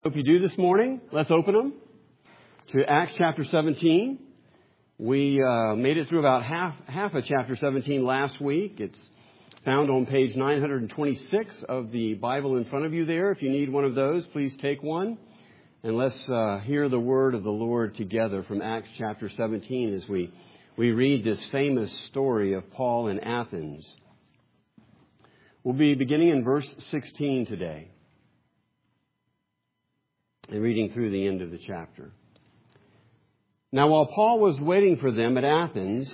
Hope you do this morning. Let's open them to Acts chapter 17. We made it through about half of chapter 17 last week. It's found on page 926 of the Bible in front of you there. If you need one of those, please take one. And let's hear the word of the Lord together from Acts chapter 17 as we read this famous story of Paul in Athens. We'll be beginning in verse 16 today and reading through the end of the chapter. Now, while Paul was waiting for them at Athens,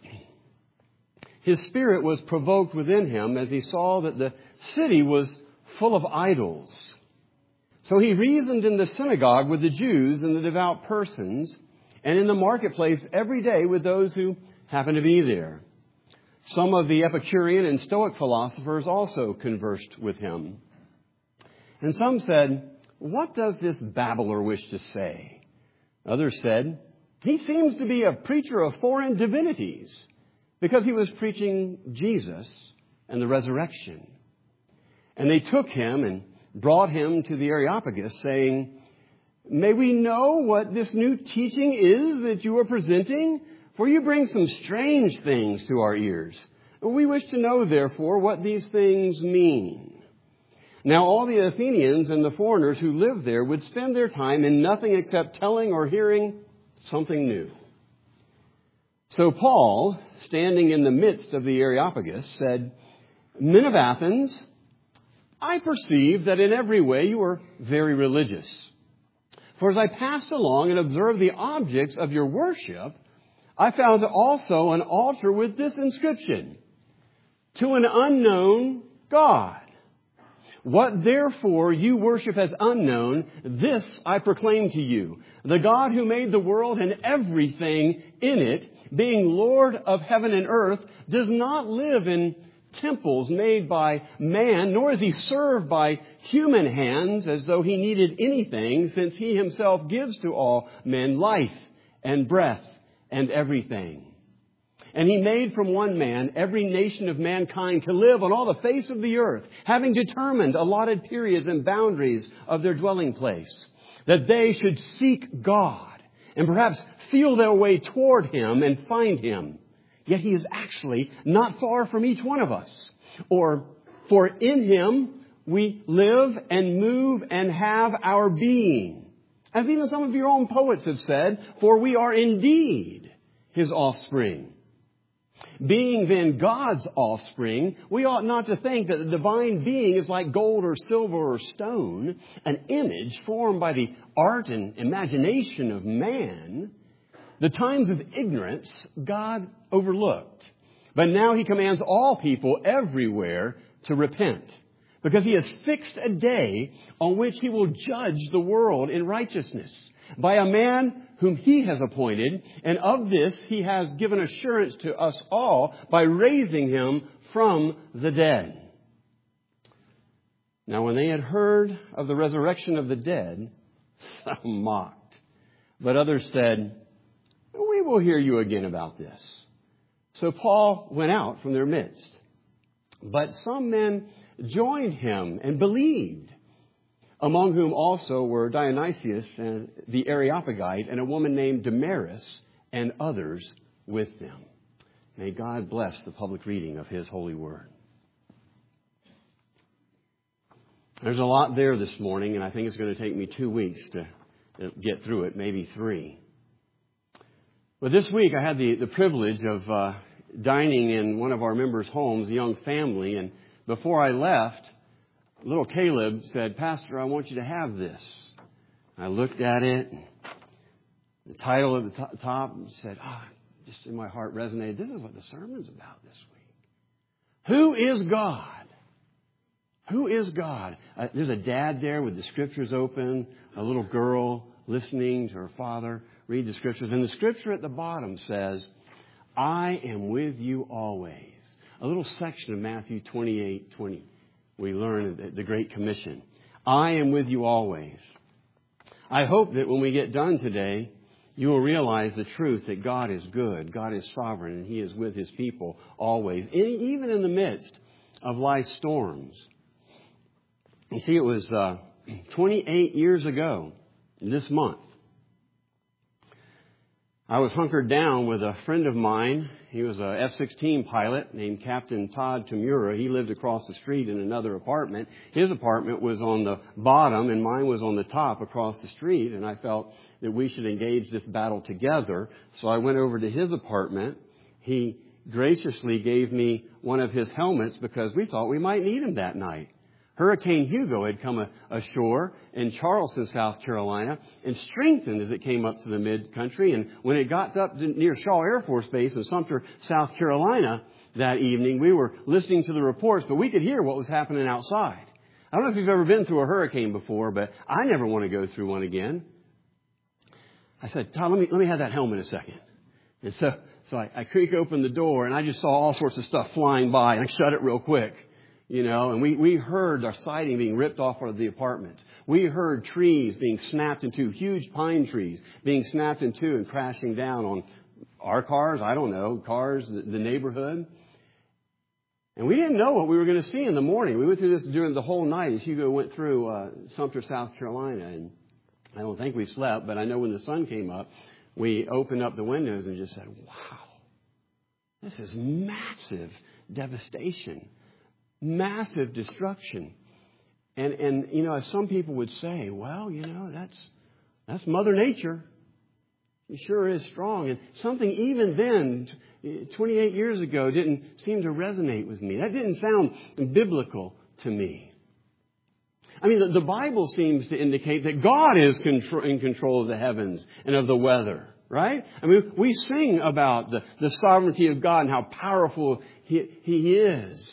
his spirit was provoked within him as he saw that the city was full of idols. So he reasoned in the synagogue with the Jews and the devout persons, and in the marketplace every day with those who happened to be there. Some of the Epicurean and Stoic philosophers also conversed with him. And some said, "What does this babbler wish to say?" Others said, "He seems to be a preacher of foreign divinities," because he was preaching Jesus and the resurrection. And they took him and brought him to the Areopagus, saying, "May we know what this new teaching is that you are presenting? For you bring some strange things to our ears. We wish to know, therefore, what these things mean." Now all the Athenians and the foreigners who lived there would spend their time in nothing except telling or hearing something new. So Paul, standing in the midst of the Areopagus, said, "Men of Athens, I perceive that in every way you are very religious. For as I passed along and observed the objects of your worship, I found also an altar with this inscription, 'To an unknown God.' What therefore you worship as unknown, this I proclaim to you. The God who made the world and everything in it, being Lord of heaven and earth, does not live in temples made by man, nor is he served by human hands as though he needed anything, since he himself gives to all men life and breath and everything. And he made from one man every nation of mankind to live on all the face of the earth, having determined allotted periods and boundaries of their dwelling place, that they should seek God and perhaps feel their way toward him and find him. Yet he is actually not far from each one of us. For in him we live and move and have our being. As even some of your own poets have said, for we are indeed his offspring. Being then God's offspring, we ought not to think that the divine being is like gold or silver or stone, an image formed by the art and imagination of man. The times of ignorance God overlooked. But now he commands all people everywhere to repent, because he has fixed a day on which he will judge the world in righteousness by a man whom he has appointed, and of this he has given assurance to us all by raising him from the dead." Now when they had heard of the resurrection of the dead, some mocked. But others said, "We will hear you again about this." So Paul went out from their midst. But some men joined him and believed, among whom also were Dionysius and the Areopagite and a woman named Damaris and others with them. May God bless the public reading of his holy word. There's a lot there this morning, and I think it's going to take me 2 weeks to get through it, maybe 3. But this week I had the privilege of dining in one of our members' homes, a young family, and before I left, little Caleb said, "Pastor, I want you to have this." I looked at it, and the title at the top, and said, just in my heart resonated, this is what the sermon's about this week. Who is God? Who is God? There's a dad there with the scriptures open, a little girl listening to her father read the scriptures. And the scripture at the bottom says, "I am with you always." A little section of Matthew 28:20. We learn the Great Commission. I am with you always. I hope that when we get done today, you will realize the truth that God is good, God is sovereign, and he is with his people always, even in the midst of life's storms. You see, it was 28 years ago this month, I was hunkered down with a friend of mine. He was a F-16 pilot named Captain Todd Tamura. He lived across the street in another apartment. His apartment was on the bottom and mine was on the top across the street. And I felt that we should engage this battle together. So I went over to his apartment. He graciously gave me one of his helmets because we thought we might need him that night. Hurricane Hugo had come ashore in Charleston, South Carolina, and strengthened as it came up to the mid-country. And when it got up near Shaw Air Force Base in Sumter, South Carolina that evening, we were listening to the reports, but we could hear what was happening outside. I don't know if you've ever been through a hurricane before, but I never want to go through one again. I said, Todd, let me have that helmet a second. And so I creak open the door, and I just saw all sorts of stuff flying by, and I shut it real quick. And we heard our siding being ripped off of the apartment. We heard trees being snapped in two, huge pine trees being snapped in two and crashing down on our cars, cars, the neighborhood. And we didn't know what we were going to see in the morning. We went through this during the whole night as Hugo went through Sumter, South Carolina. And I don't think we slept, but I know when the sun came up, we opened up the windows and just said, wow, this is massive devastation. Massive destruction. And as some people would say, well, that's Mother Nature. It sure is strong. And something even then, 28 years ago, didn't seem to resonate with me. That didn't sound biblical to me. I mean, the Bible seems to indicate that God is in control of the heavens and of the weather, right? I mean, we sing about the sovereignty of God and how powerful He is.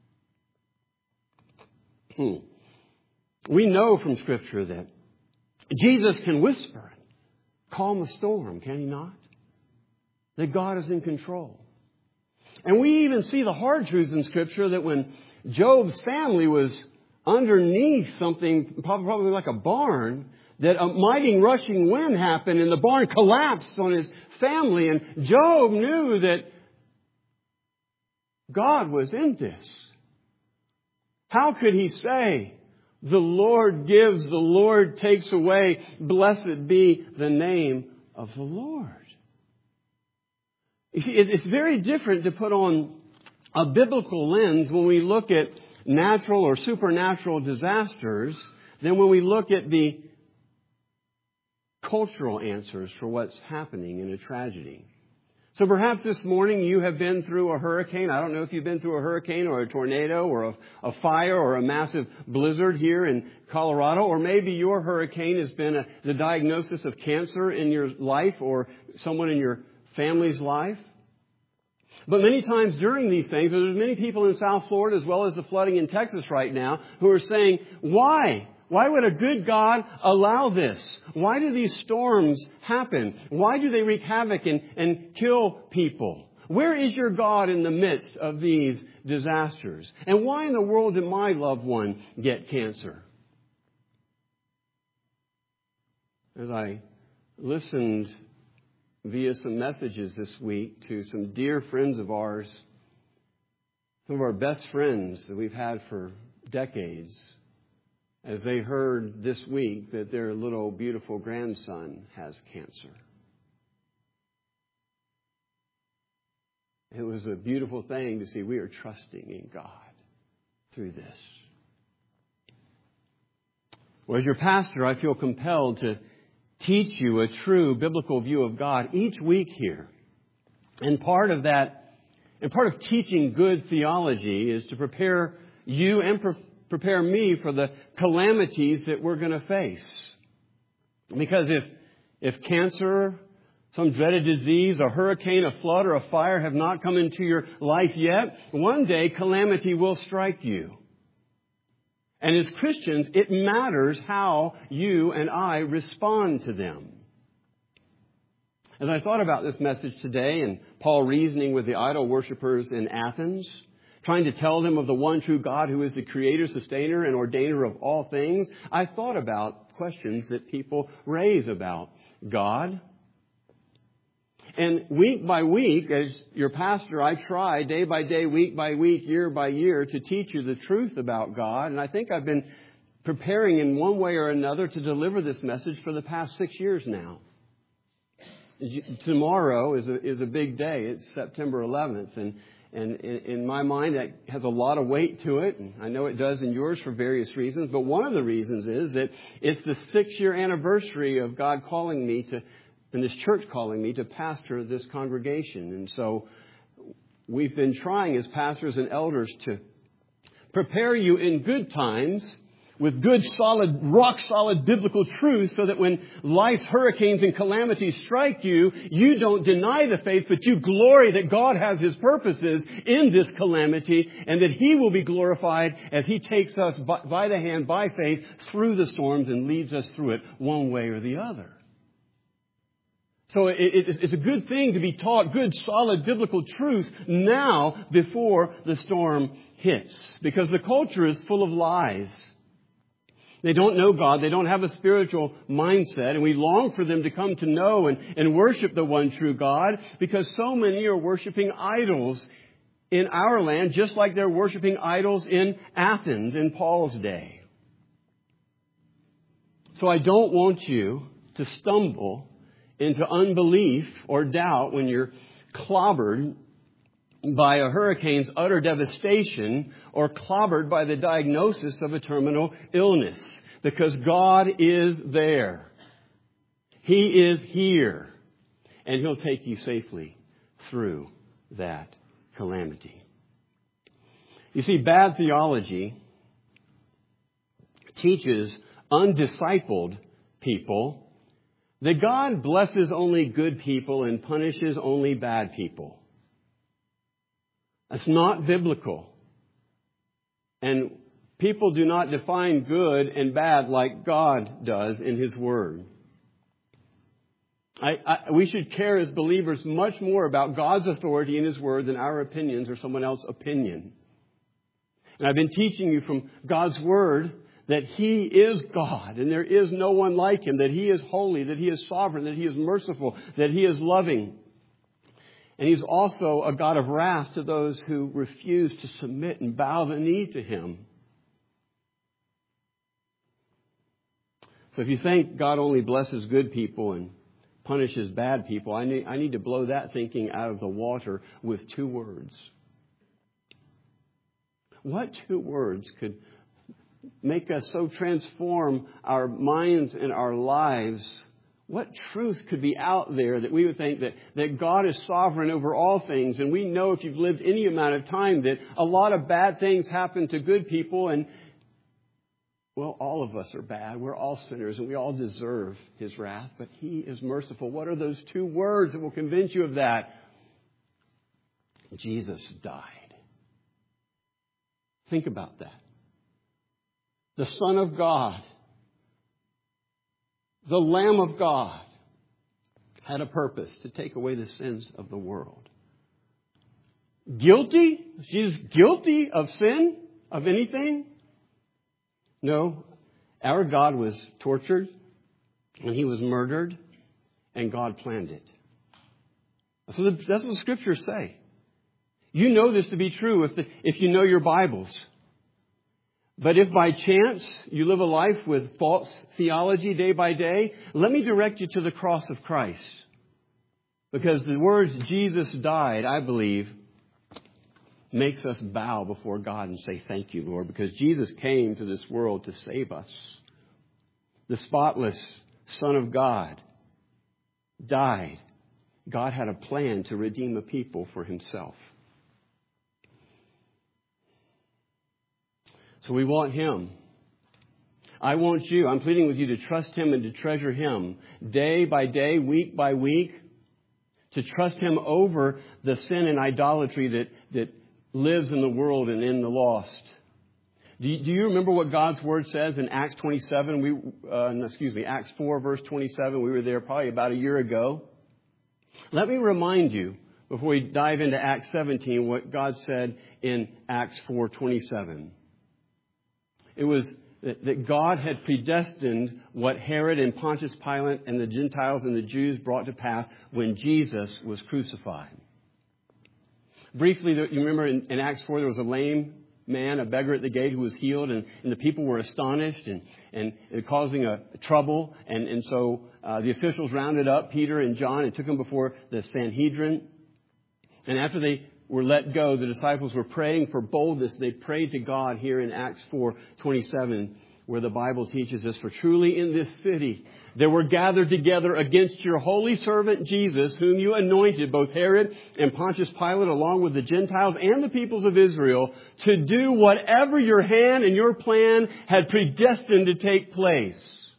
We know from Scripture that Jesus can whisper and calm the storm, can He not? That God is in control. And we even see the hard truths in Scripture that when Job's family was underneath something, probably like a barn, that a mighty rushing wind happened and the barn collapsed on his family. And Job knew that God was in this. How could he say, the Lord gives, the Lord takes away, blessed be the name of the Lord? You see, it's very different to put on a biblical lens when we look at natural or supernatural disasters than when we look at the cultural answers for what's happening in a tragedy. So perhaps this morning you have been through a hurricane. I don't know if you've been through a hurricane or a tornado or a fire or a massive blizzard here in Colorado. Or maybe your hurricane has been the diagnosis of cancer in your life or someone in your family's life. But many times during these things, there's many people in South Florida as well as the flooding in Texas right now who are saying, why? Why would a good God allow this? Why do these storms happen? Why do they wreak havoc and kill people? Where is your God in the midst of these disasters? And why in the world did my loved one get cancer? As I listened via some messages this week to some dear friends of ours, some of our best friends that we've had for decades, as they heard this week that their little beautiful grandson has cancer. It was a beautiful thing to see we are trusting in God through this. Well, as your pastor, I feel compelled to teach you a true biblical view of God each week here. And part of teaching good theology is to prepare you and prepare me for the calamities that we're going to face. Because if cancer, some dreaded disease, a hurricane, a flood, or a fire have not come into your life yet, one day calamity will strike you. And as Christians, it matters how you and I respond to them. As I thought about this message today and Paul reasoning with the idol worshippers in Athens, trying to tell them of the one true God who is the creator, sustainer, and ordainer of all things, I thought about questions that people raise about God. And week by week, as your pastor, I try day by day, week by week, year by year to teach you the truth about God. And I think I've been preparing in one way or another to deliver this message for the past 6 years now. Tomorrow is a big day. It's September 11th. And in my mind, that has a lot of weight to it. And I know it does in yours for various reasons. But one of the reasons is that it's the 6-year anniversary of God calling me to, and this church calling me to pastor this congregation. And so we've been trying as pastors and elders to prepare you in good times with good, solid, rock-solid biblical truth so that when life's hurricanes and calamities strike you, you don't deny the faith, but you glory that God has His purposes in this calamity and that He will be glorified as He takes us by the hand, by faith, through the storms and leads us through it one way or the other. So it's a good thing to be taught good, solid, biblical truth now before the storm hits. Because the culture is full of lies. They don't know God. They don't have a spiritual mindset. And we long for them to come to know and worship the one true God, because so many are worshiping idols in our land, just like they're worshiping idols in Athens in Paul's day. So I don't want you to stumble into unbelief or doubt when you're clobbered by a hurricane's utter devastation or clobbered by the diagnosis of a terminal illness. Because God is there. He is here. And He'll take you safely through that calamity. You see, bad theology teaches undiscipled people that God blesses only good people and punishes only bad people. That's not biblical. And people do not define good and bad like God does in His Word. We should care as believers much more about God's authority in His Word than our opinions or someone else's opinion. And I've been teaching you from God's Word that He is God and there is no one like Him, that He is holy, that He is sovereign, that He is merciful, that He is loving. And He's also a God of wrath to those who refuse to submit and bow the knee to Him. So if you think God only blesses good people and punishes bad people, I need to blow that thinking out of the water with 2 words. What 2 words could make us so transform our minds and our lives? What truth could be out there that we would think that God is sovereign over all things? And we know if you've lived any amount of time that a lot of bad things happen to good people. And, well, all of us are bad. We're all sinners and we all deserve His wrath. But He is merciful. What are those 2 words that will convince you of that? Jesus died. Think about that. The Son of God, the Lamb of God, had a purpose to take away the sins of the world. Guilty? She's guilty of sin? Of anything? No. Our God was tortured and He was murdered and God planned it. So that's what the Scriptures say. You know this to be true if you know your Bibles. But if by chance you live a life with false theology day by day, let me direct you to the cross of Christ. Because the words Jesus died, I believe, makes us bow before God and say, thank you, Lord, because Jesus came to this world to save us. The spotless Son of God died. God had a plan to redeem a people for Himself. So we want Him. I want you. I'm pleading with you to trust Him and to treasure Him day by day, week by week, to trust Him over the sin and idolatry that lives in the world and in the lost. Do you remember what God's Word says in Acts 27? Acts 4, verse 27. We were there probably about a year ago. Let me remind you, before we dive into Acts 17, what God said in Acts 4:27. It was that God had predestined what Herod and Pontius Pilate and the Gentiles and the Jews brought to pass when Jesus was crucified. Briefly, you remember in Acts 4 there was a lame man, a beggar at the gate, who was healed, and the people were astonished and causing a trouble. And so the officials rounded up Peter and John and took them before the Sanhedrin. And after they were let go, the disciples were praying for boldness. They prayed to God here in Acts 4:27, where the Bible teaches us, "For truly in this city there were gathered together against your holy servant Jesus, whom you anointed, both Herod and Pontius Pilate, along with the Gentiles and the peoples of Israel, to do whatever your hand and your plan had predestined to take place."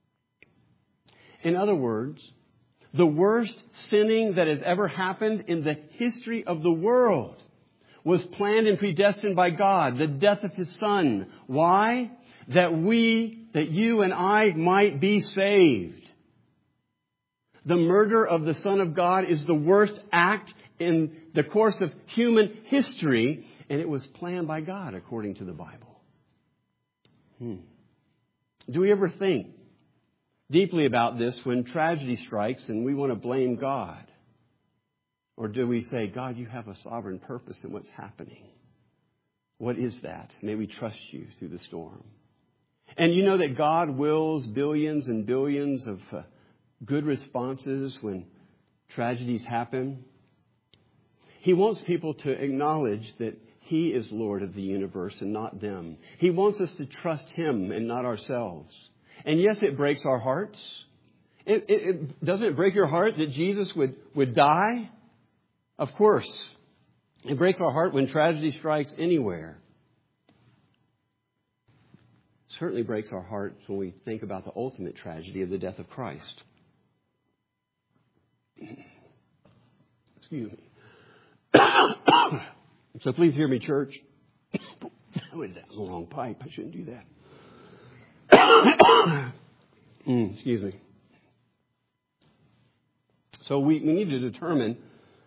In other words, the worst sinning that has ever happened in the history of the world was planned and predestined by God, the death of His Son. Why? That you and I might be saved. The murder of the Son of God is the worst act in the course of human history, and it was planned by God according to the Bible. Do we ever think deeply about this when tragedy strikes and we want to blame God? Or do we say, "God, you have a sovereign purpose in what's happening. What is that? May we trust you through the storm." And you know that God wills billions and billions of good responses when tragedies happen. He wants people to acknowledge that He is Lord of the universe and not them. He wants us to trust Him and not ourselves. And yes, it breaks our hearts. Doesn't it break your heart that Jesus would die? Of course. It breaks our heart when tragedy strikes anywhere. It certainly breaks our hearts when we think about the ultimate tragedy of the death of Christ. Excuse me. So please hear me, church. I went down the wrong pipe. I shouldn't do that. Excuse me. So we need to determine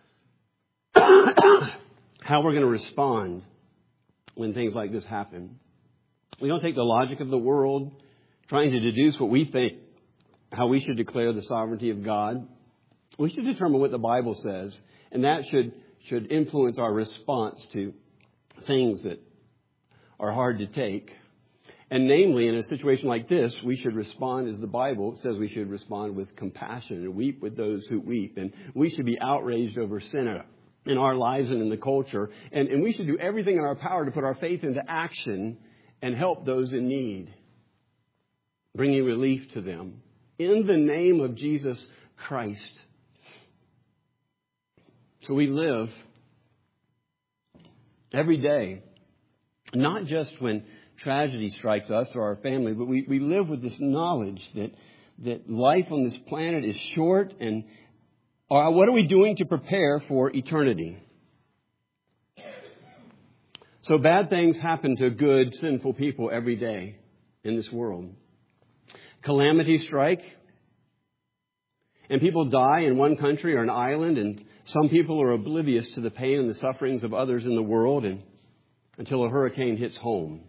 how we're going to respond when things like this happen. We don't take the logic of the world, trying to deduce what we think, how we should declare the sovereignty of God. We should determine what the Bible says, and that should influence our response to things that are hard to take. And namely, in a situation like this, we should respond as the Bible says we should respond, with compassion and weep with those who weep. And we should be outraged over sin in our lives and in the culture. And we should do everything in our power to put our faith into action and help those in need, bringing relief to them in the name of Jesus Christ. So we live every day, not just when tragedy strikes us or our family, but we live with this knowledge that life on this planet is short. And what are we doing to prepare for eternity? So bad things happen to good, sinful people every day in this world. Calamities strike, and people die in one country or an island, and some people are oblivious to the pain and the sufferings of others in the world until a hurricane hits home.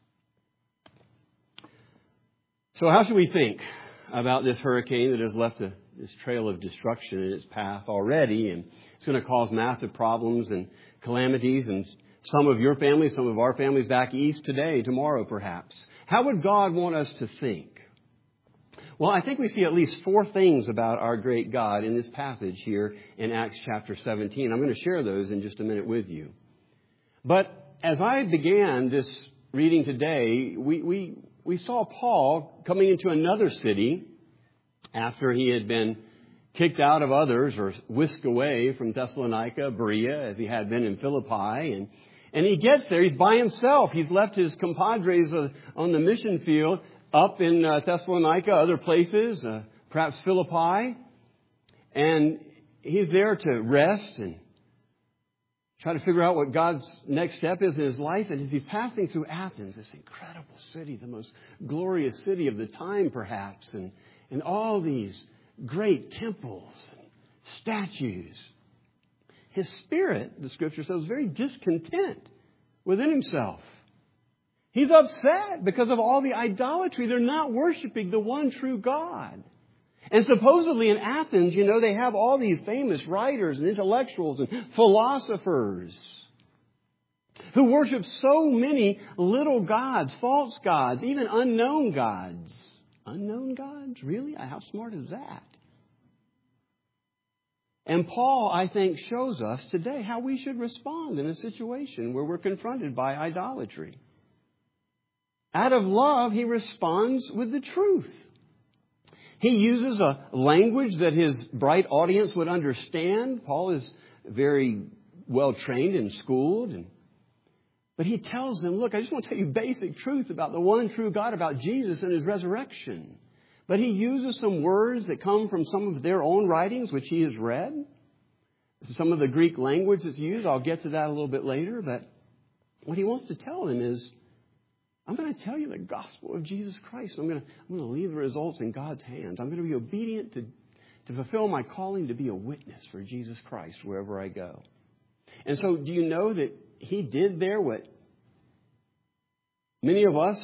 So how should we think about this hurricane that has left this trail of destruction in its path already, and it's going to cause massive problems and calamities, and some of your family, some of our families back east today, tomorrow perhaps. How would God want us to think? Well, I think we see at least 4 things about our great God in this passage here in Acts chapter 17. I'm going to share those in just a minute with you. But as I began this reading today, we saw Paul coming into another city after he had been kicked out of others or whisked away from Thessalonica, Berea, as he had been in Philippi. And he gets there. He's by himself. He's left his compadres on the mission field up in Thessalonica, other places, perhaps Philippi. And he's there to rest and try to figure out what God's next step is in his life. And as he's passing through Athens, this incredible city, the most glorious city of the time perhaps, and all these great temples and statues, his spirit, the scripture says, was very discontent within himself. He's upset because of all the idolatry. They're not worshiping the one true God. And supposedly in Athens, they have all these famous writers and intellectuals and philosophers. who worship so many little gods, false gods, even unknown gods. Unknown gods? Really? How smart is that? And Paul, I think, shows us today how we should respond in a situation where we're confronted by idolatry. Out of love, he responds with the truth. He uses a language that his bright audience would understand. Paul is very well trained and schooled. But he tells them, look, I just want to tell you basic truth about the one true God, about Jesus and his resurrection. But he uses some words that come from some of their own writings, which he has read. Some of the Greek language that's used. I'll get to that a little bit later. But what he wants to tell them is, I'm going to tell you the gospel of Jesus Christ. I'm going to leave the results in God's hands. I'm going to be obedient to fulfill my calling to be a witness for Jesus Christ wherever I go. And so do you know that he did there what many of us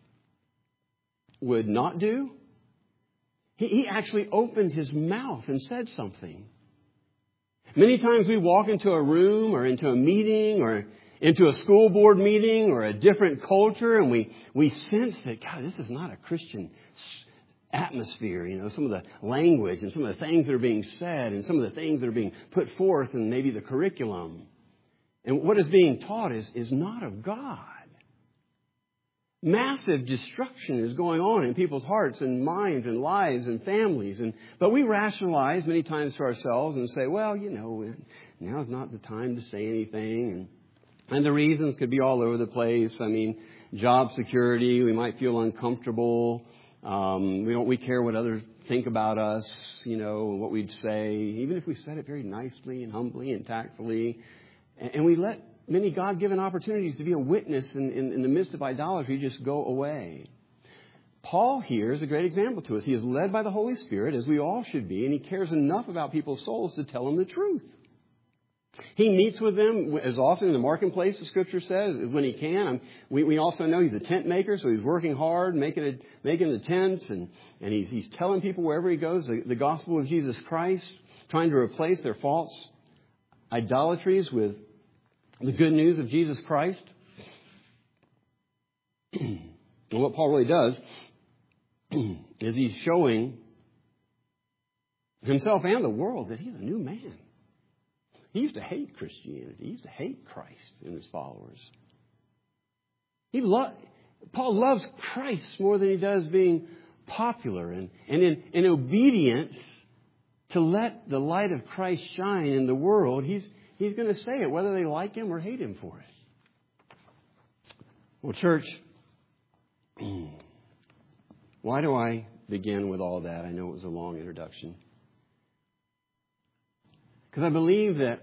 would not do? He actually opened his mouth and said something. Many times we walk into a room or into a meeting or into a school board meeting or a different culture, and we sense that, God, this is not a Christian atmosphere. You know, some of the language and some of the things that are being said and some of the things that are being put forth in maybe the curriculum. And what is being taught is not of God. Massive destruction is going on in people's hearts and minds and lives and families. But we rationalize many times to ourselves and say, well, you know, now's not the time to say anything. And the reasons could be all over the place. I mean, job security, we might feel uncomfortable. We care what others think about us, you know, what we'd say, even if we said it very nicely and humbly and tactfully. And we let many God-given opportunities to be a witness in the midst of idolatry just go away. Paul here is a great example to us. He is led by the Holy Spirit, as we all should be, and he cares enough about people's souls to tell them the truth. He meets with them as often in the marketplace, the Scripture says, when he can. We also know he's a tent maker, so he's working hard, making the tents, and he's telling people wherever he goes the gospel of Jesus Christ, trying to replace their false idolatries with the good news of Jesus Christ. And what Paul really does is he's showing himself and the world that he's a new man. He used to hate Christianity. He used to hate Christ and his followers. Paul loves Christ more than he does being popular. And in obedience to let the light of Christ shine in the world, he's going to say it, whether they like him or hate him for it. Well, church, why do I begin with all that? I know it was a long introduction. Because I believe that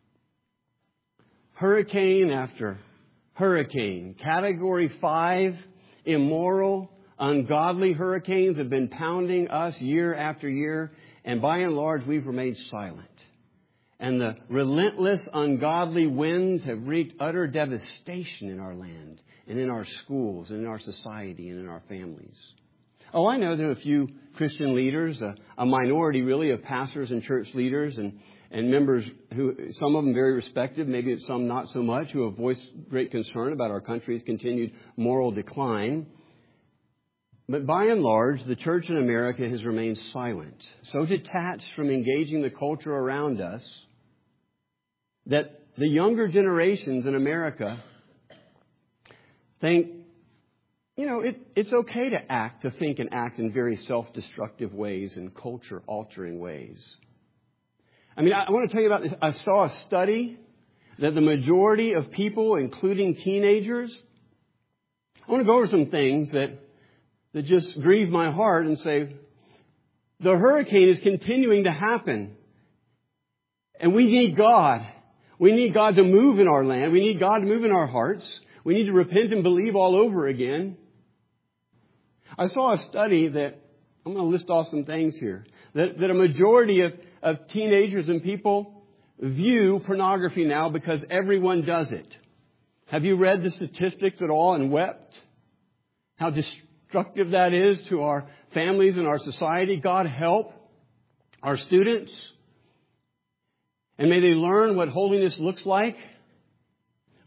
hurricane after hurricane, Category 5, immoral, ungodly hurricanes have been pounding us year after year, and by and large, we've remained silent. And the relentless, ungodly winds have wreaked utter devastation in our land and in our schools and in our society and in our families. Oh, I know there are a few Christian leaders, a minority really of pastors and church leaders and members who, some of them very respected, maybe some not so much, who have voiced great concern about our country's continued moral decline. But by and large, the church in America has remained silent, so detached from engaging the culture around us that the younger generations in America think, you know, it's okay to think and act in very self-destructive ways and culture-altering ways. I mean, I want to tell you about this. I saw a study that the majority of people, including teenagers, I want to go over some things that just grieve my heart and say, the hurricane is continuing to happen. And we need God. We need God to move in our land. We need God to move in our hearts. We need to repent and believe all over again. I saw a study that, I'm going to list off some things here, that a majority of teenagers and people view pornography now because everyone does it. Have you read the statistics at all and wept? How destructive that is to our families and our society. God help our students. And may they learn what holiness looks like.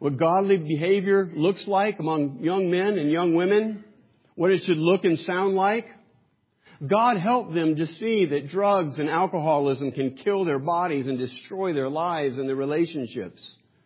what godly behavior looks like among young men and young women, what it should look and sound like. God helped them to see that drugs and alcoholism can kill their bodies and destroy their lives and their relationships.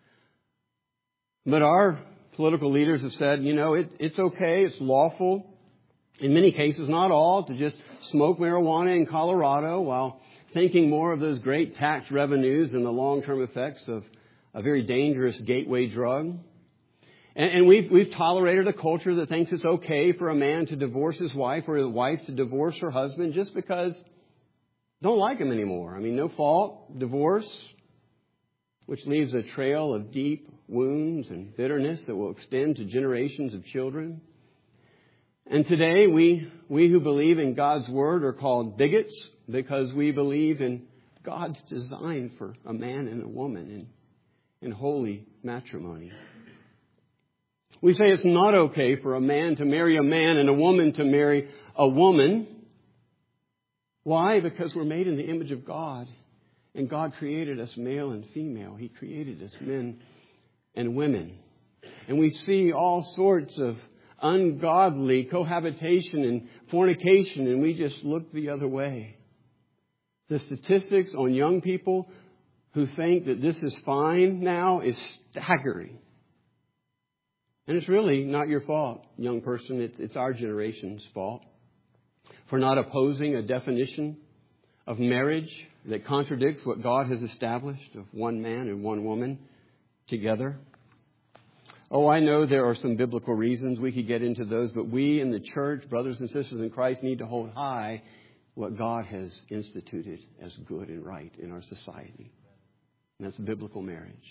But our political leaders have said, it's okay, it's lawful, in many cases, not all, to just smoke marijuana in Colorado while thinking more of those great tax revenues and the long-term effects of a very dangerous gateway drug. And we've tolerated a culture that thinks it's okay for a man to divorce his wife or a wife to divorce her husband just because they don't like him anymore. No fault, divorce, which leaves a trail of deep wounds and bitterness that will extend to generations of children. And today, we who believe in God's Word are called bigots because we believe in God's design for a man and a woman in holy matrimony. We say it's not okay for a man to marry a man and a woman to marry a woman. Why? Because we're made in the image of God. And God created us male and female. He created us men and women. And we see all sorts of ungodly cohabitation and fornication, and we just look the other way. The statistics on young people who think that this is fine now is staggering. And it's really not your fault, young person. It's our generation's fault for not opposing a definition of marriage that contradicts what God has established of one man and one woman together. Oh, I know there are some biblical reasons. We could get into those, but we in the church, brothers and sisters in Christ, need to hold high what God has instituted as good and right in our society. And that's biblical marriage.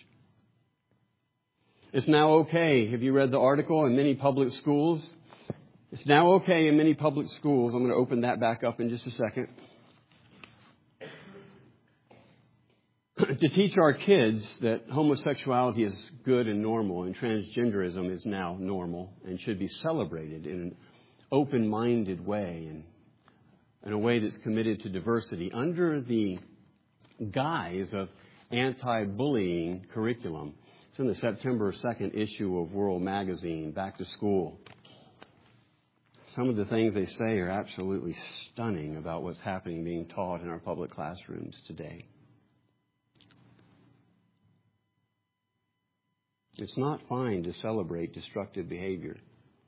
It's now okay. Have you read the article in many public schools? It's now okay in many public schools. I'm going to open that back up in just a second. To teach our kids that homosexuality is good and normal and transgenderism is now normal and should be celebrated in an open-minded way and in a way that's committed to diversity under the guise of anti-bullying curriculum. It's in the September 2nd issue of World Magazine, Back to School. Some of the things they say are absolutely stunning about what's happening being taught in our public classrooms today. It's not fine to celebrate destructive behavior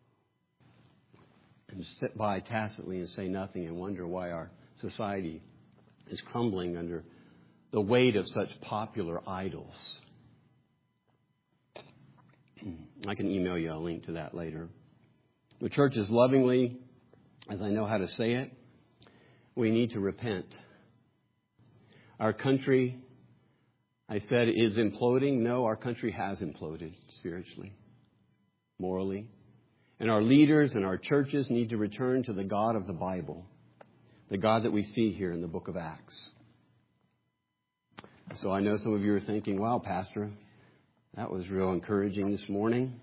and sit by tacitly and say nothing and wonder why our society is crumbling under the weight of such popular idols. I can email you a link to that later. The church is lovingly, as I know how to say it, we need to repent. Our country, I said, is imploding. No, our country has imploded spiritually, morally. And our leaders and our churches need to return to the God of the Bible, the God that we see here in the book of Acts. So I know some of you are thinking, wow, Pastor, that was real encouraging this morning.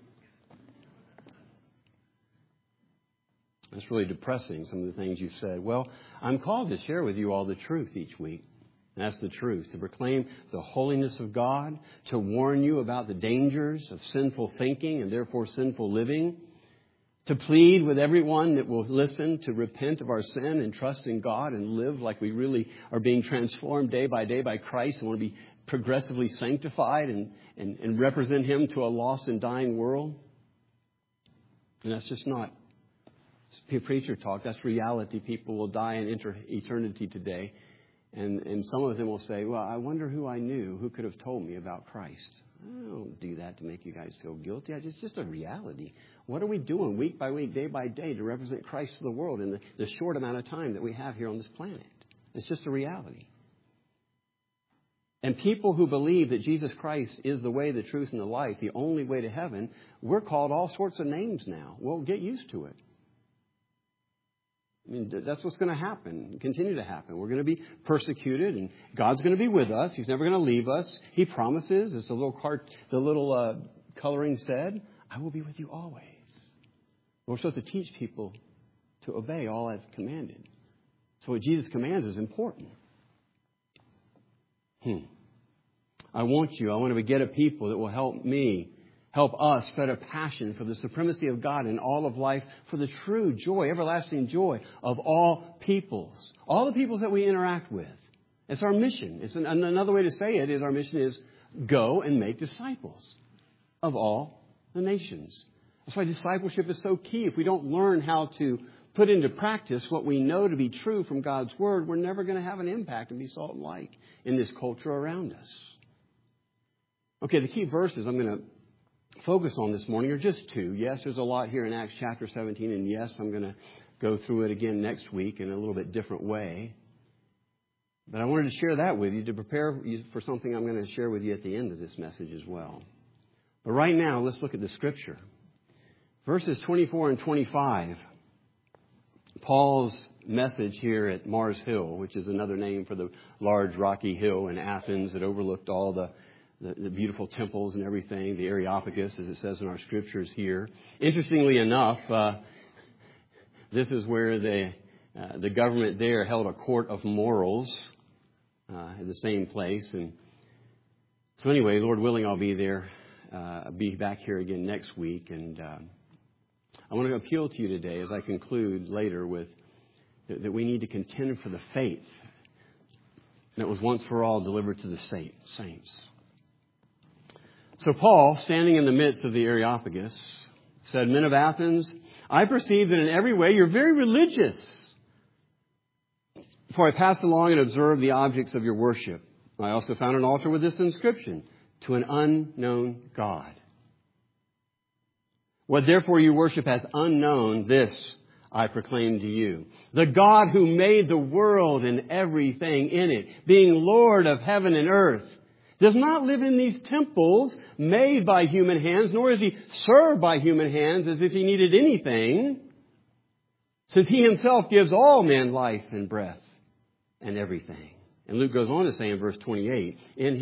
It's really depressing, some of the things you've said. Well, I'm called to share with you all the truth each week. That's the truth, to proclaim the holiness of God, to warn you about the dangers of sinful thinking and therefore sinful living, to plead with everyone that will listen to repent of our sin and trust in God and live like we really are being transformed day by Christ and want to be progressively sanctified and represent Him to a lost and dying world. And that's just not preacher talk. That's reality. People will die and enter eternity today. And some of them will say, well, I wonder who I knew who could have told me about Christ. I don't do that to make you guys feel guilty. It's just a reality. What are we doing week by week, day by day to represent Christ to the world in the short amount of time that we have here on this planet? It's just a reality. And people who believe that Jesus Christ is the way, the truth, and the life, the only way to heaven, we're called all sorts of names now. Well, get used to it. That's what's going to happen, continue to happen. We're going to be persecuted, and God's going to be with us. He's never going to leave us. He promises, as the little coloring said, I will be with you always. We're supposed to teach people to obey all I've commanded. So what Jesus commands is important. I want to get a people that will help me Help us spread a passion for the supremacy of God in all of life, for the true joy, everlasting joy of all peoples. All the peoples that we interact with. It's our mission. It's another way to say it is our mission is go and make disciples of all the nations. That's why discipleship is so key. If we don't learn how to put into practice what we know to be true from God's Word, we're never going to have an impact and be salt and light in this culture around us. Okay, the key verses I'm going to focus on this morning are just two. Yes, there's a lot here in Acts chapter 17, and yes, I'm going to go through it again next week in a little bit different way. But I wanted to share that with you to prepare you for something I'm going to share with you at the end of this message as well. But right now, let's look at the Scripture. Verses 24 and 25, Paul's message here at Mars Hill, which is another name for the large rocky hill in Athens that overlooked all the beautiful temples and everything, the Areopagus, as it says in our Scriptures here. Interestingly enough, this is where the government there held a court of morals in the same place. And so anyway, Lord willing, I'll be there. I'll be back here again next week. And I want to appeal to you today as I conclude later with that we need to contend for the faith that was once for all delivered to the saints. So Paul, standing in the midst of the Areopagus, said, "Men of Athens, I perceive that in every way you're very religious. For I passed along and observed the objects of your worship. I also found an altar with this inscription, to an unknown God. What therefore you worship as unknown, this I proclaim to you. The God who made the world and everything in it, being Lord of heaven and earth, does not live in these temples made by human hands, nor is he served by human hands as if he needed anything, since he himself gives all men life and breath and everything." And Luke goes on to say in verse 28, in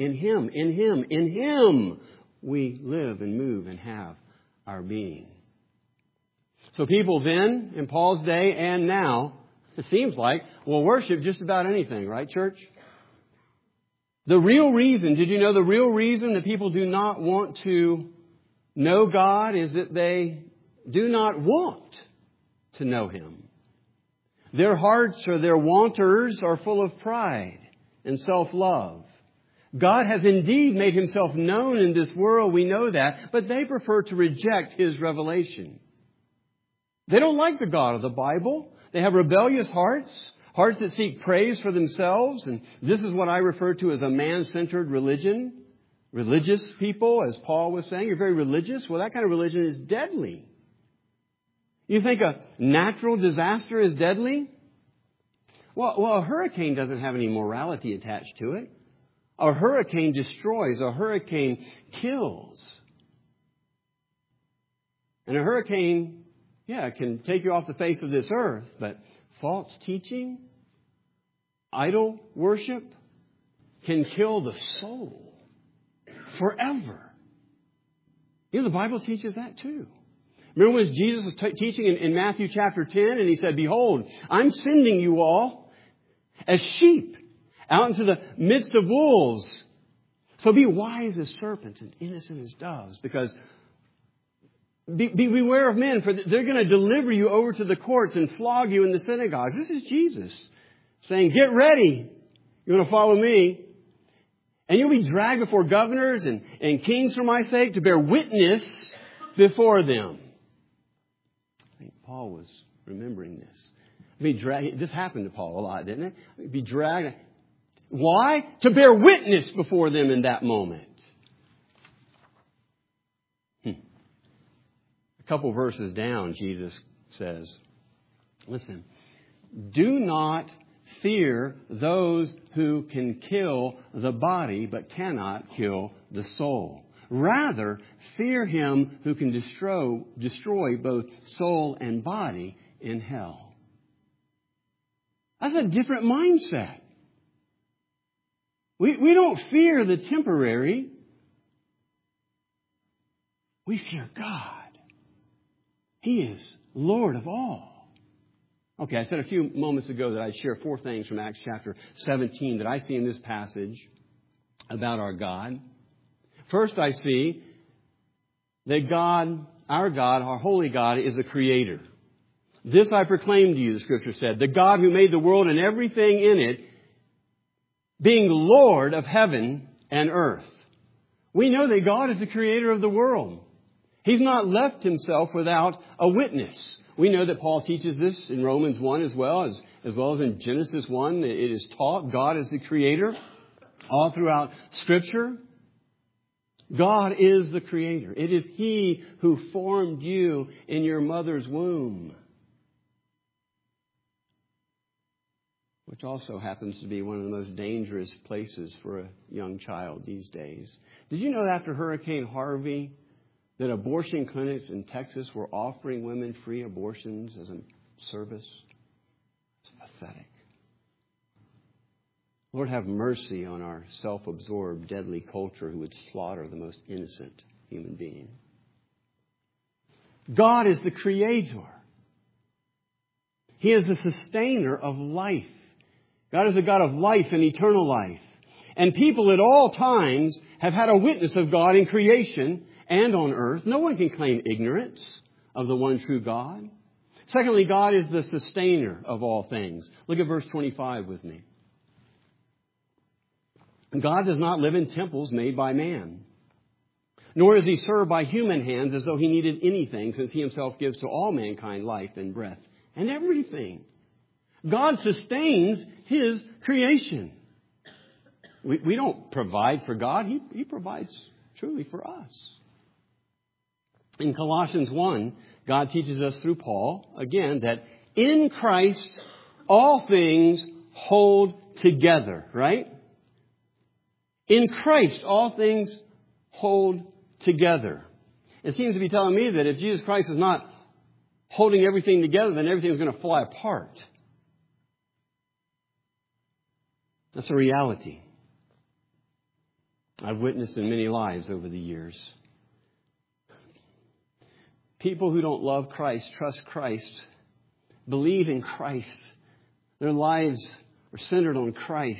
him we live and move and have our being. So people then, in Paul's day and now, it seems like, will worship just about anything, right, church? The real reason, did you know the real reason that people do not want to know God is that they do not want to know Him. Their hearts or their wanters are full of pride and self-love. God has indeed made Himself known in this world, we know that, but they prefer to reject His revelation. They don't like the God of the Bible. They have rebellious hearts that seek praise for themselves. And this is what I refer to as a man-centered religion. Religious people, as Paul was saying, you're very religious. Well, that kind of religion is deadly. You think a natural disaster is deadly? Well, a hurricane doesn't have any morality attached to it. A hurricane destroys. A hurricane kills. And a hurricane, can take you off the face of this earth, but false teaching, idol worship can kill the soul forever. You know, the Bible teaches that too. Remember when Jesus was teaching in Matthew chapter 10 and He said, "Behold, I'm sending you all as sheep out into the midst of wolves. So be wise as serpents and innocent as doves, because beware of men, for they're going to deliver you over to the courts and flog you in the synagogues." This is Jesus saying, get ready. You want to follow me? And you'll be dragged before governors and kings for my sake to bear witness before them. I think Paul was remembering this. This happened to Paul a lot, didn't it? Be dragged. Why? To bear witness before them in that moment. A couple verses down, Jesus says, listen, do not fear those who can kill the body but cannot kill the soul. Rather, fear him who can destroy both soul and body in hell. That's a different mindset. We don't fear the temporary. We fear God. He is Lord of all. Okay, I said a few moments ago that I'd share 4 things from Acts chapter 17 that I see in this passage about our God. First, I see that God, our holy God, is a creator. This I proclaim to you, the Scripture said, the God who made the world and everything in it, being Lord of heaven and earth. We know that God is the creator of the world. He's not left himself without a witness. We know that Paul teaches this in Romans 1 as well as in Genesis 1. It is taught God is the creator all throughout Scripture. God is the creator. It is He who formed you in your mother's womb. Which also happens to be one of the most dangerous places for a young child these days. Did you know that after Hurricane Harvey, that abortion clinics in Texas were offering women free abortions as a service? It's pathetic. Lord, have mercy on our self-absorbed, deadly culture who would slaughter the most innocent human being. God is the creator. He is the sustainer of life. God is a God of life and eternal life. And people at all times have had a witness of God in creation and on earth. No one can claim ignorance of the one true God. Secondly, God is the sustainer of all things. Look at verse 25 with me. God does not live in temples made by man, nor is He served by human hands as though He needed anything, since He Himself gives to all mankind life and breath and everything. God sustains His creation. We don't provide for God. He provides truly for us. In Colossians 1, God teaches us through Paul, again, that in Christ all things hold together, right? In Christ all things hold together. It seems to be telling me that if Jesus Christ is not holding everything together, then everything is going to fly apart. That's a reality I've witnessed in many lives over the years. People who don't love Christ, trust Christ, believe in Christ, their lives are centered on Christ,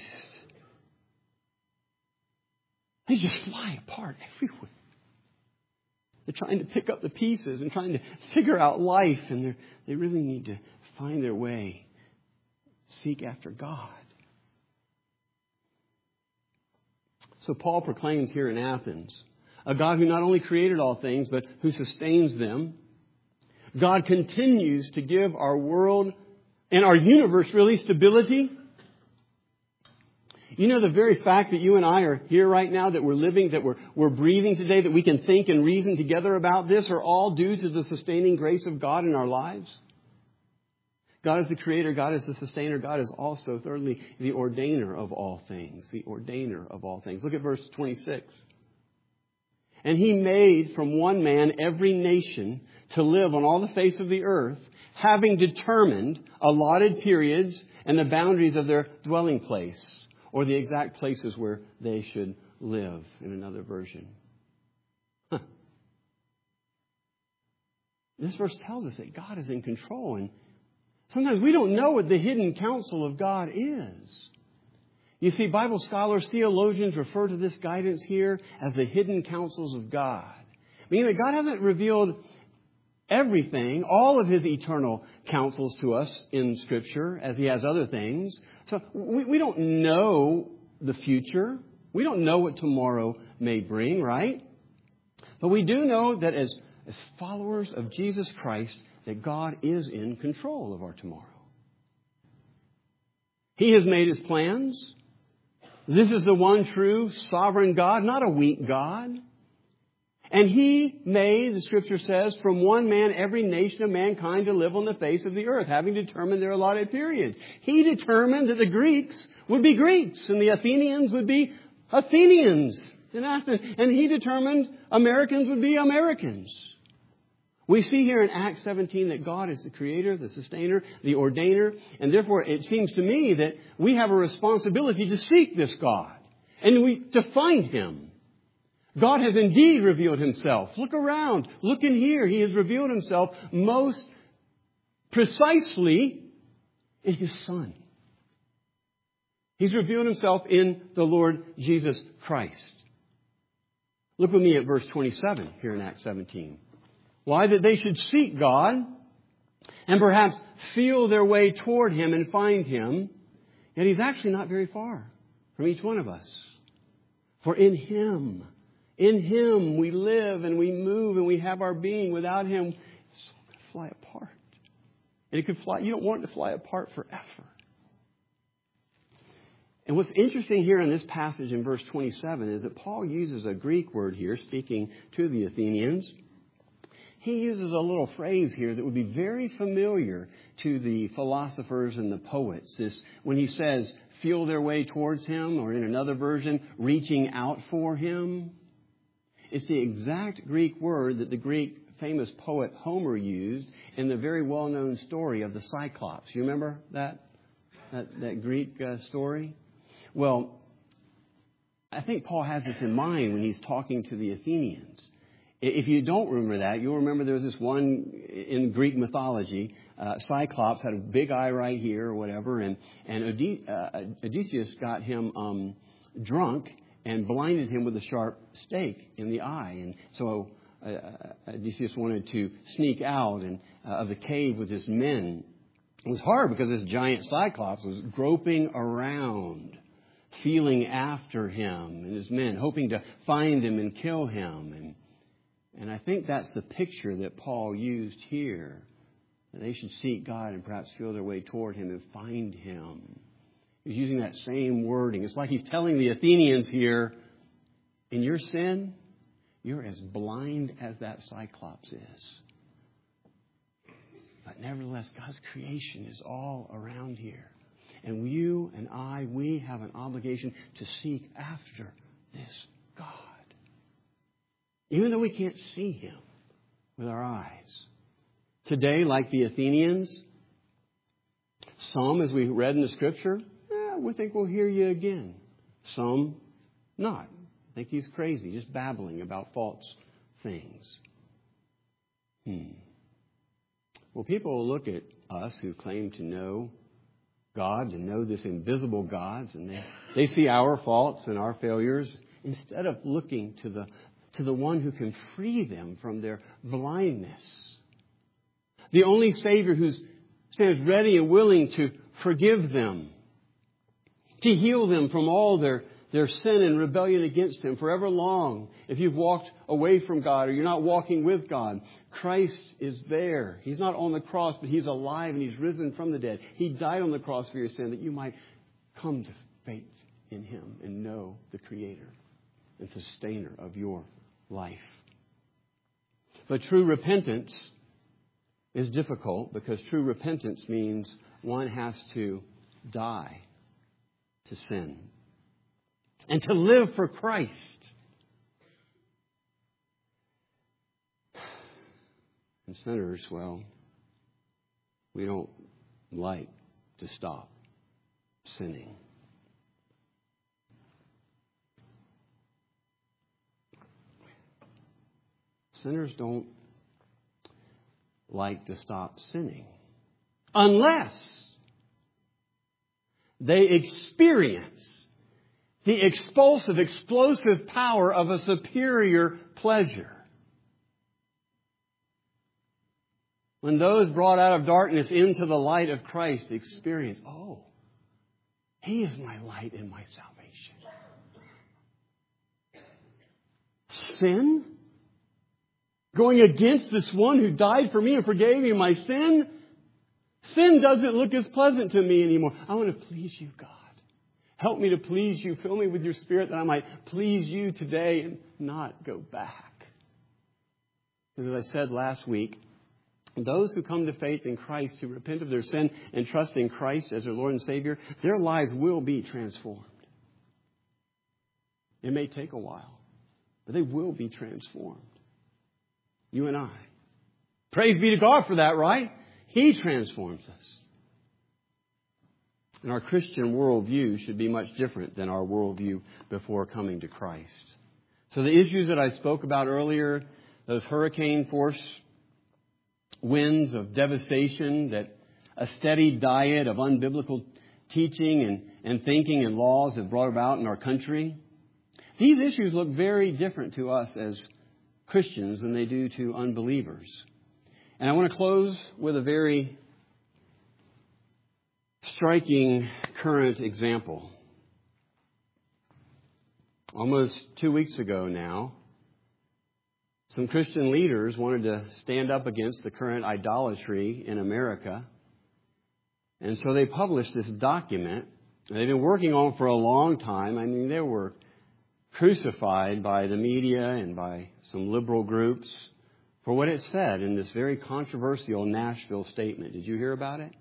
they just fly apart everywhere. They're trying to pick up the pieces and trying to figure out life, and they really need to find their way, seek after God. So Paul proclaims here in Athens a God who not only created all things, but who sustains them. God continues to give our world and our universe really stability. You know, the very fact that you and I are here right now, that we're living, that we're breathing today, that we can think and reason together about this are all due to the sustaining grace of God in our lives. God is the creator. God is the sustainer. God is also, thirdly, the ordainer of all things. The ordainer of all things. Look at verse 26. And He made from one man every nation to live on all the face of the earth, having determined allotted periods and the boundaries of their dwelling place, or the exact places where they should live, in another version. This verse tells us that God is in control, and sometimes we don't know what the hidden counsel of God is. You see, Bible scholars, theologians refer to this guidance here as the hidden counsels of God. Meaning that God hasn't revealed everything, all of His eternal counsels to us in Scripture, as He has other things. So we don't know the future. We don't know what tomorrow may bring, right? But we do know that as followers of Jesus Christ, that God is in control of our tomorrow. He has made His plans. This is the one true sovereign God, not a weak God. And He made, the Scripture says, from one man every nation of mankind to live on the face of the earth, having determined their allotted periods. He determined that the Greeks would be Greeks and the Athenians would be Athenians in Athens. And He determined Americans would be Americans. We see here in Acts 17 that God is the creator, the sustainer, the ordainer. And therefore, it seems to me that we have a responsibility to seek this God and to find Him. God has indeed revealed Himself. Look around. Look in here. He has revealed Himself most precisely in His Son. He's revealed Himself in the Lord Jesus Christ. Look with me at verse 27 here in Acts 17. Why? That they should seek God and perhaps feel their way toward Him and find Him. Yet He's actually not very far from each one of us. For in Him we live and we move and we have our being. Without Him, it's all going to fly apart. And it could fly. You don't want it to fly apart forever. And what's interesting here in this passage in verse 27 is that Paul uses a Greek word here, speaking to the Athenians. He uses a little phrase here that would be very familiar to the philosophers and the poets. This, when he says, feel their way towards Him, or in another version, reaching out for Him. It's the exact Greek word that the Greek famous poet Homer used in the very well-known story of the Cyclops. You remember that Greek story? Well, I think Paul has this in mind when he's talking to the Athenians. If you don't remember that, you'll remember there was this one in Greek mythology, Cyclops had a big eye right here or whatever, and Odysseus got him drunk and blinded him with a sharp stake in the eye. And so Odysseus wanted to sneak out of the cave with his men. It was hard because this giant Cyclops was groping around, feeling after him and his men, hoping to find him and kill him. And I think that's the picture that Paul used here. That they should seek God and perhaps feel their way toward Him and find Him. He's using that same wording. It's like he's telling the Athenians here, in your sin, you're as blind as that Cyclops is. But nevertheless, God's creation is all around here. And you and I, we have an obligation to seek after this God. Even though we can't see Him with our eyes. Today, like the Athenians, some, as we read in the Scripture, we think we'll hear you again. Some, not. Think he's crazy, just babbling about false things. Well, people will look at us who claim to know God, to know this invisible God, and they see our faults and our failures instead of looking to the one who can free them from their blindness. The only Savior who stands ready and willing to forgive them, to heal them from all their sin and rebellion against Him forever long. If you've walked away from God or you're not walking with God, Christ is there. He's not on the cross, but He's alive and He's risen from the dead. He died on the cross for your sin that you might come to faith in Him and know the Creator and Sustainer of your life. But true repentance is difficult because true repentance means one has to die to sin and to live for Christ. And sinners, well, we don't like to stop sinning. Sinners don't like to stop sinning unless they experience the expulsive, explosive power of a superior pleasure. When those brought out of darkness into the light of Christ experience, oh, He is my light and my salvation. Sin? Going against this one who died for me and forgave me my sin? Sin doesn't look as pleasant to me anymore. I want to please you, God. Help me to please you. Fill me with your Spirit that I might please you today and not go back. Because as I said last week, those who come to faith in Christ, who repent of their sin and trust in Christ as their Lord and Savior, their lives will be transformed. It may take a while, but they will be transformed. You and I. Praise be to God for that, right? He transforms us. And our Christian worldview should be much different than our worldview before coming to Christ. So the issues that I spoke about earlier, those hurricane force winds of devastation that a steady diet of unbiblical teaching and thinking and laws have brought about in our country, These issues look very different to us as Christians than they do to unbelievers. And I want to close with a very striking current example. Almost 2 weeks ago now, some Christian leaders wanted to stand up against the current idolatry in America. And so they published this document they've been working on for a long time. I mean, they were crucified by the media and by some liberal groups for what it said in this very controversial Nashville statement. Did you hear about it?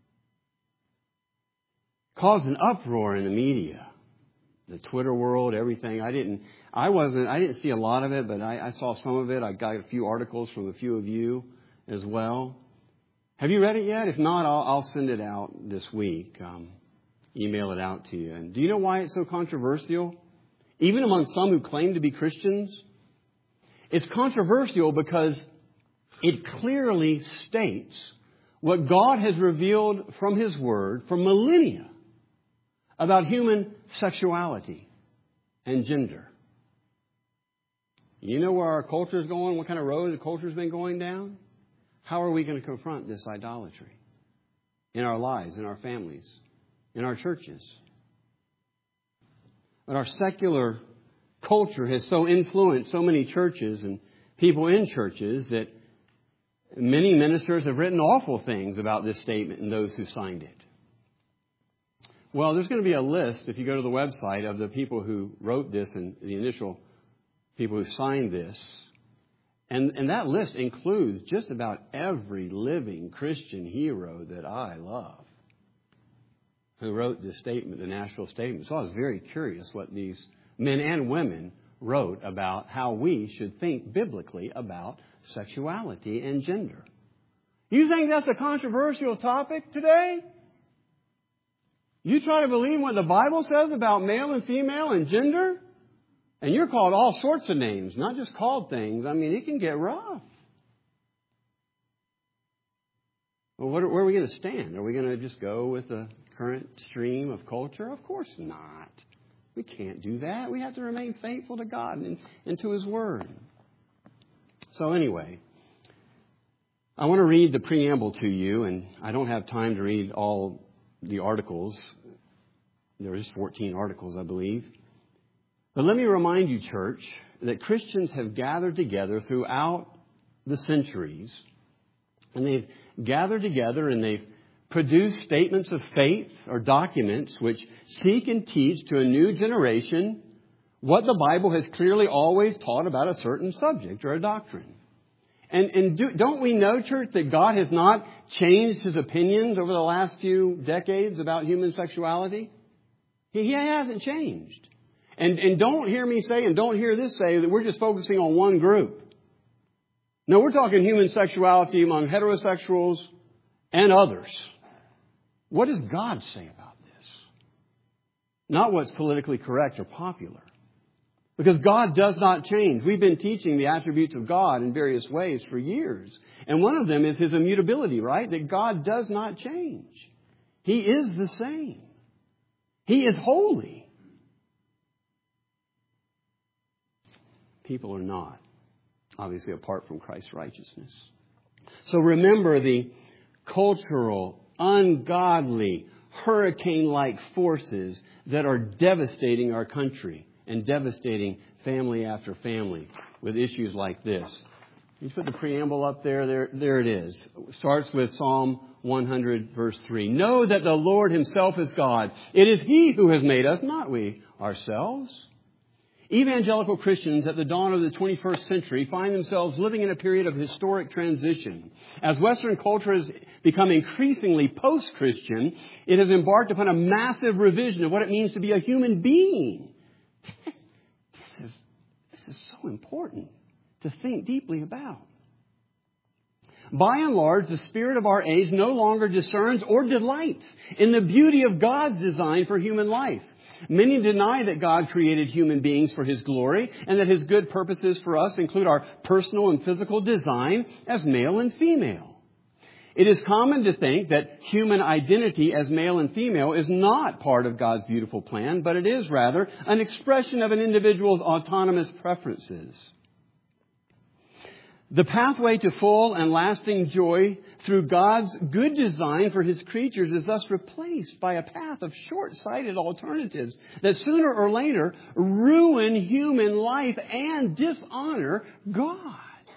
Caused an uproar in the media, the Twitter world, everything. I didn't see a lot of it, but I saw some of it. I got a few articles from a few of you as well. Have you read it yet? If not, I'll send it out this week. Email it out to you. And do you know why it's so controversial? Even among some who claim to be Christians, it's controversial because it clearly states what God has revealed from His Word for millennia about human sexuality and gender. You know where our culture is going? What kind of road the culture has been going down? How are we going to confront this idolatry in our lives, in our families, in our churches? But our secular culture has so influenced so many churches and people in churches that many ministers have written awful things about this statement and those who signed it. Well, there's going to be a list, if you go to the website, of the people who wrote this and the initial people who signed this. And that list includes just about every living Christian hero that I love who wrote this statement, the Nashville Statement. So I was very curious what these men and women wrote about how we should think biblically about sexuality and gender. You think that's a controversial topic today? You try to believe what the Bible says about male and female and gender? And you're called all sorts of names, not just called things. I mean, it can get rough. Well, where are we going to stand? Are we going to just go with the current stream of culture? Of course not. We can't do that. We have to remain faithful to God and to His Word. So anyway, I want to read the preamble to you, and I don't have time to read all the articles. There's 14 articles, I believe. But let me remind you, church, that Christians have gathered together throughout the centuries, and they've gathered together and they've produced statements of faith or documents which seek and teach to a new generation what the Bible has clearly always taught about a certain subject or a doctrine. And don't we know, church, that God has not changed His opinions over the last few decades about human sexuality? He hasn't changed. And don't hear me say, and don't hear this say, that we're just focusing on one group. No, we're talking human sexuality among heterosexuals and others. What does God say about this? Not what's politically correct or popular. Because God does not change. We've been teaching the attributes of God in various ways for years. And one of them is His immutability, right? That God does not change. He is the same. He is holy. People are not, obviously, apart from Christ's righteousness. So remember the cultural, ungodly, hurricane-like forces that are devastating our country and devastating family after family with issues like this. You put the preamble up there. There it is. It starts with Psalm 100, verse 3. Know that the Lord Himself is God. It is He who has made us, not we ourselves. Evangelical Christians at the dawn of the 21st century find themselves living in a period of historic transition. As Western culture has become increasingly post-Christian, it has embarked upon a massive revision of what it means to be a human being. This is so important to think deeply about. By and large, the spirit of our age no longer discerns or delights in the beauty of God's design for human life. Many deny that God created human beings for His glory and that His good purposes for us include our personal and physical design as male and female. It is common to think that human identity as male and female is not part of God's beautiful plan, but it is rather an expression of an individual's autonomous preferences. The pathway to full and lasting joy through God's good design for His creatures is thus replaced by a path of short-sighted alternatives that sooner or later ruin human life and dishonor God.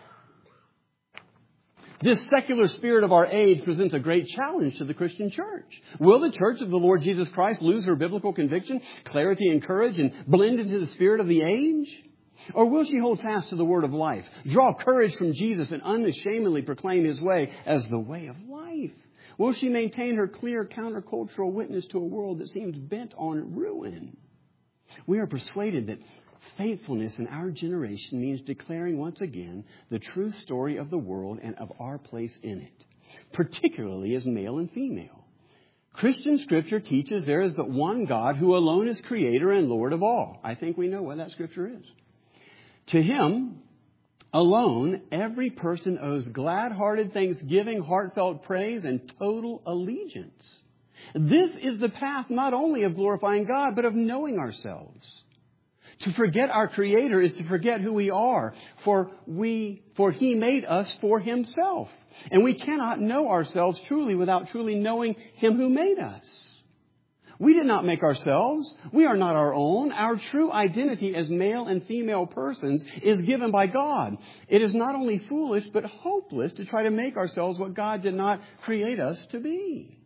This secular spirit of our age presents a great challenge to the Christian church. Will the church of the Lord Jesus Christ lose her biblical conviction, clarity, and courage and blend into the spirit of the age? Or will she hold fast to the word of life, draw courage from Jesus, and unashamedly proclaim His way as the way of life? Will she maintain her clear countercultural witness to a world that seems bent on ruin? We are persuaded that faithfulness in our generation means declaring once again the true story of the world and of our place in it, particularly as male and female. Christian Scripture teaches there is but one God who alone is Creator and Lord of all. I think we know what that Scripture is. To Him alone, every person owes glad-hearted thanksgiving, heartfelt praise, and total allegiance. This is the path not only of glorifying God, but of knowing ourselves. To forget our Creator is to forget who we are, for He made us for Himself. And we cannot know ourselves truly without truly knowing Him who made us. We did not make ourselves. We are not our own. Our true identity as male and female persons is given by God. It is not only foolish, but hopeless to try to make ourselves what God did not create us to be.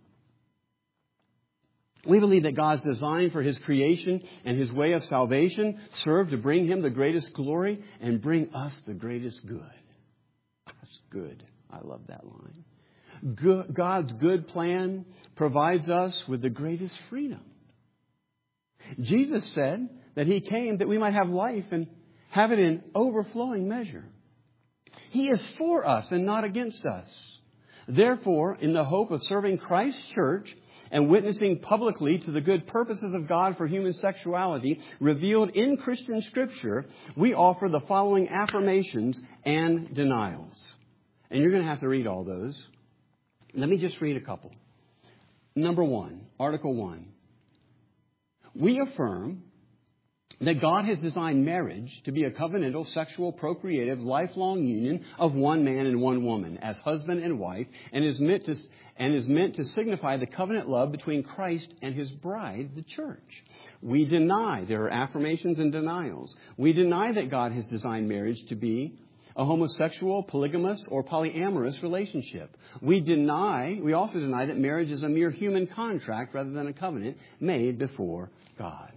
We believe that God's design for His creation and His way of salvation serve to bring Him the greatest glory and bring us the greatest good. That's good. I love that line. God's good plan provides us with the greatest freedom. Jesus said that He came that we might have life and have it in overflowing measure. He is for us and not against us. Therefore, in the hope of serving Christ's church and witnessing publicly to the good purposes of God for human sexuality revealed in Christian Scripture, we offer the following affirmations and denials. And you're going to have to read all those. Let me just read a couple. Number 1, Article 1. We affirm that God has designed marriage to be a covenantal, sexual, procreative, lifelong union of one man and one woman as husband and wife, and is meant to signify the covenant love between Christ and His bride, the church. We deny, there are affirmations and denials. We deny that God has designed marriage to be a homosexual, polygamous, or polyamorous relationship. We also deny that marriage is a mere human contract rather than a covenant made before God.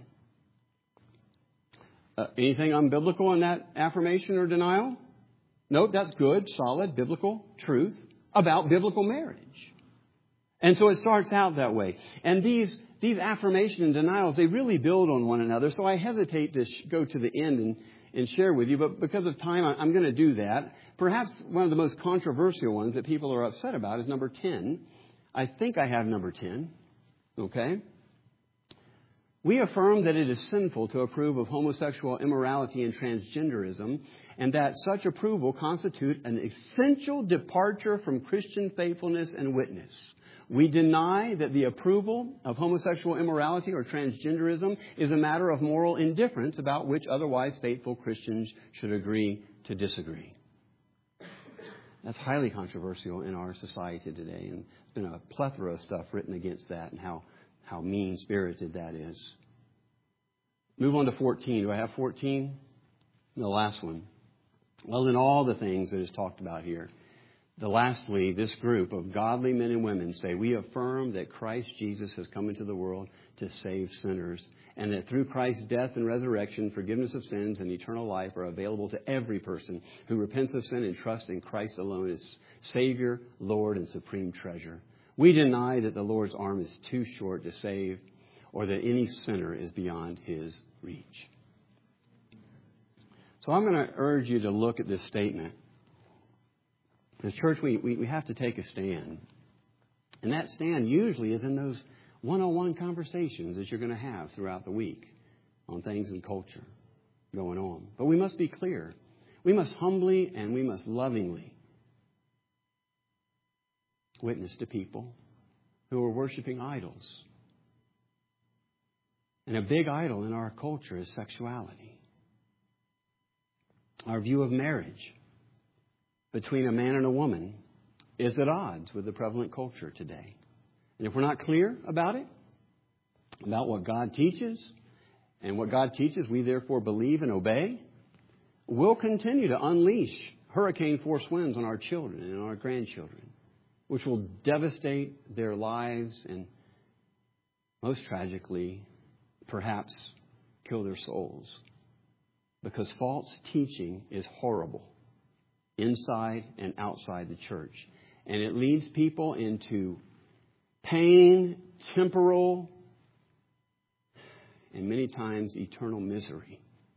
Anything unbiblical in that affirmation or denial? Nope, that's good, solid, biblical truth about biblical marriage. And so it starts out that way. And these affirmations and denials, they really build on one another. So I hesitate to go to the end and share with you, but because of time, I'm going to do that. Perhaps one of the most controversial ones that people are upset about is number 10. I think I have number 10. Okay? We affirm that it is sinful to approve of homosexual immorality and transgenderism, and that such approval constitute an essential departure from Christian faithfulness and witness. We deny that the approval of homosexual immorality or transgenderism is a matter of moral indifference about which otherwise faithful Christians should agree to disagree. That's highly controversial in our society today, and there's been a plethora of stuff written against that and how mean-spirited that is. Move on to 14. Do I have 14? The last one. Well, in all the things that is talked about here, lastly, this group of godly men and women say, we affirm that Christ Jesus has come into the world to save sinners, and that through Christ's death and resurrection, forgiveness of sins and eternal life are available to every person who repents of sin and trusts in Christ alone as Savior, Lord, and supreme treasure. We deny that the Lord's arm is too short to save, or that any sinner is beyond His reach. So I'm going to urge you to look at this statement. As church, we have to take a stand. And that stand usually is in those one-on-one conversations that you're going to have throughout the week on things in culture going on. But we must be clear. We must humbly and we must lovingly witness to people who are worshiping idols. And a big idol in our culture is sexuality. Our view of marriage between a man and a woman is at odds with the prevalent culture today. And if we're not clear about it, about what God teaches, and what God teaches we therefore believe and obey, we'll continue to unleash hurricane-force winds on our children and our grandchildren, which will devastate their lives and, most tragically, perhaps kill their souls. Because false teaching is horrible inside and outside the church. And it leads people into pain, temporal, and many times eternal misery.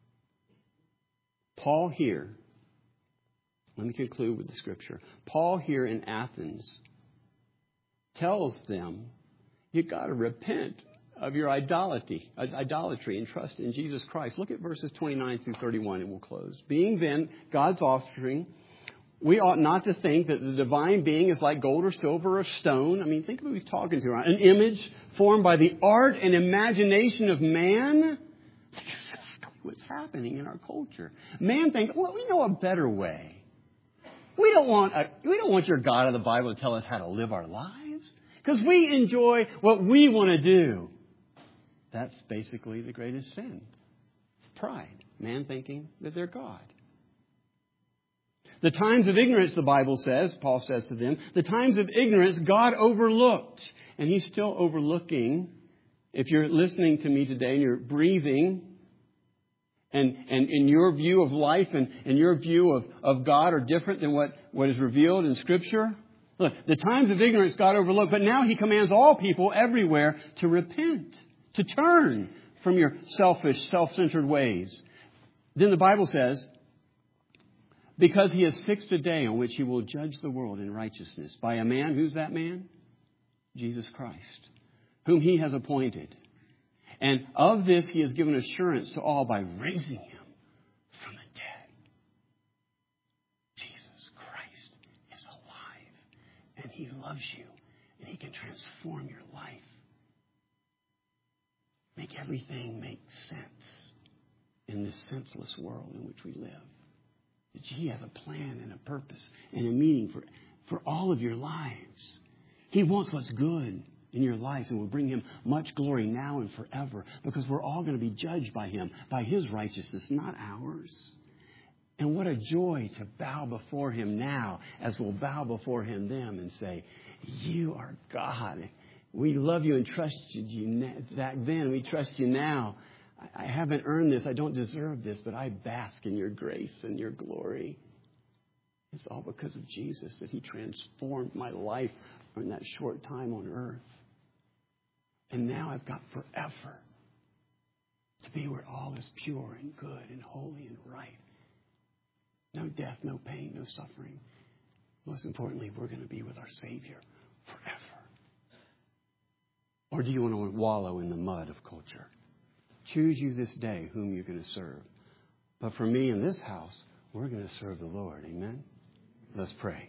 Paul here, let me conclude with the scripture. Paul here in Athens tells them, you've got to repent of your idolatry and trust in Jesus Christ. Look at verses 29 through 31 and we'll close. Being then God's offspring, we ought not to think that the divine being is like gold or silver or stone. I mean, think of who he's talking to. An image formed by the art and imagination of man. That's exactly what's happening in our culture. Man thinks, well, we know a better way. We don't want your God of the Bible to tell us how to live our lives, because we enjoy what we want to do. That's basically the greatest sin. It's pride. Man thinking that they're God. The times of ignorance, the Bible says, Paul says to them, the times of ignorance God overlooked. And He's still overlooking. If you're listening to me today and you're breathing, and in your view of life and your view of God are different than what is revealed in Scripture. Look, the times of ignorance God overlooked, but now He commands all people everywhere to repent, to turn from your selfish, self-centered ways. Then the Bible says, because He has fixed a day on which He will judge the world in righteousness by a man. Who's that man? Jesus Christ, whom He has appointed. And of this He has given assurance to all by raising Him from the dead. Jesus Christ is alive, and He loves you, and He can transform your life. Make everything make sense in this senseless world in which we live. That He has a plan and a purpose and a meaning for all of your lives. He wants what's good in your life and will bring Him much glory now and forever, because we're all going to be judged by Him, by His righteousness, not ours. And what a joy to bow before Him now as we'll bow before Him then and say, you are God. We love you and trusted you back then. We trust you now. I haven't earned this. I don't deserve this, but I bask in your grace and your glory. It's all because of Jesus, that He transformed my life in that short time on earth. And now I've got forever to be where all is pure and good and holy and right. No death, no pain, no suffering. Most importantly, we're going to be with our Savior forever. Or do you want to wallow in the mud of culture? Choose you this day whom you're going to serve. But for me in this house, we're going to serve the Lord. Amen? Let's pray.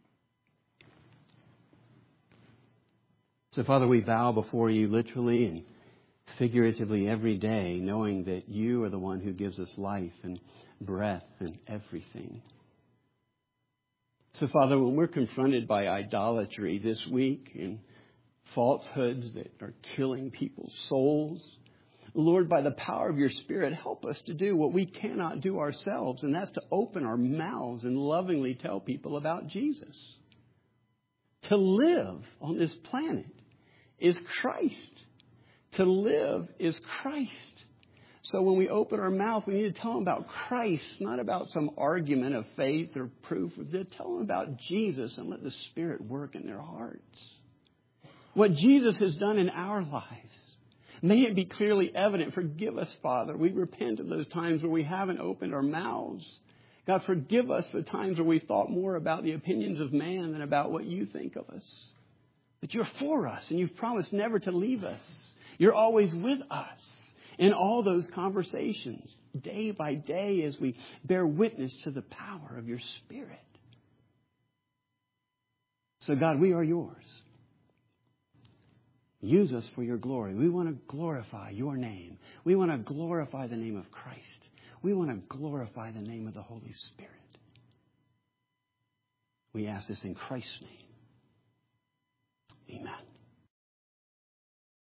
So, Father, we bow before you literally and figuratively every day, knowing that you are the one who gives us life and breath and everything. So, Father, when we're confronted by idolatry this week and falsehoods that are killing people's souls, Lord, by the power of your Spirit, help us to do what we cannot do ourselves, and that's to open our mouths and lovingly tell people about Jesus. To live on this planet is Christ. To live is Christ. So when we open our mouth, we need to tell them about Christ, not about some argument of faith or proof. Tell them about Jesus and let the Spirit work in their hearts. What Jesus has done in our lives. May it be clearly evident. Forgive us, Father. We repent of those times where we haven't opened our mouths. God, forgive us for times where we thought more about the opinions of man than about what you think of us. That you're for us and you've promised never to leave us. You're always with us in all those conversations, day by day, as we bear witness to the power of your Spirit. So God, we are yours. Use us for your glory. We want to glorify your name. We want to glorify the name of Christ. We want to glorify the name of the Holy Spirit. We ask this in Christ's name. Amen.